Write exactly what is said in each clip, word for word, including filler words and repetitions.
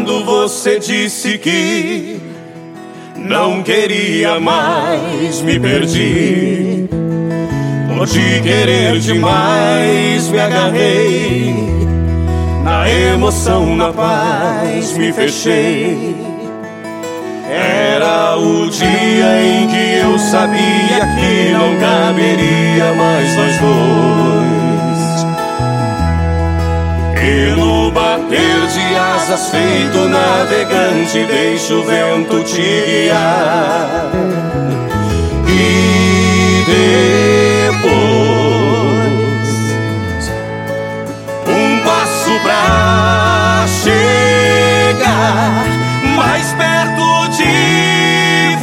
quando você disse que não queria mais, me perdi. Por te querer demais me agarrei, na emoção, na paz me fechei. Era o dia em que eu sabia que não caberia mais nós dois. E no bater de asas feito navegante deixa o vento te guiar. E depois um passo pra chegar mais perto de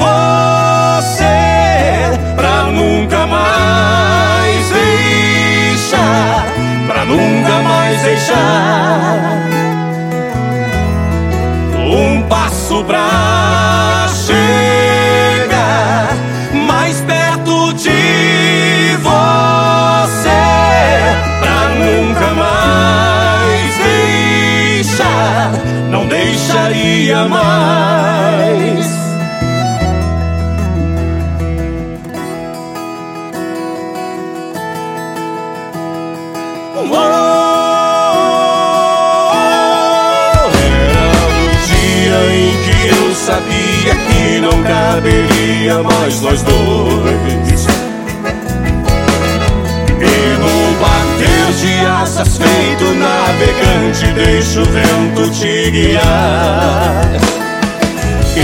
você, pra nunca mais deixar, pra nunca mais deixar. Um passo pra chegar mais perto de você, pra nunca mais deixar, não deixaria mais. Oh, era o dia em que eu sabia que não caberia mais nós dois. E no bater de asas feito navegante deixa o vento te guiar. E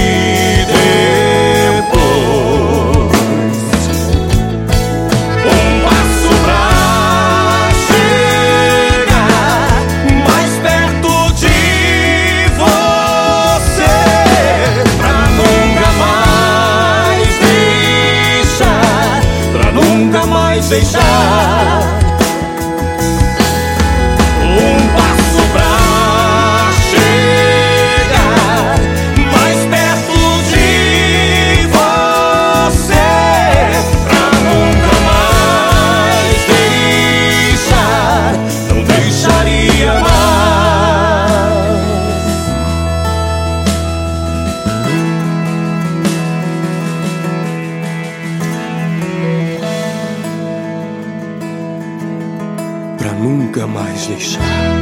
depois um passo pra chegar mais perto de você, pra nunca mais deixar, pra nunca mais deixar. Um passo pra chegar mais perto de você, pra nunca mais deixar, não deixaria mais. Pra nunca mais deixar.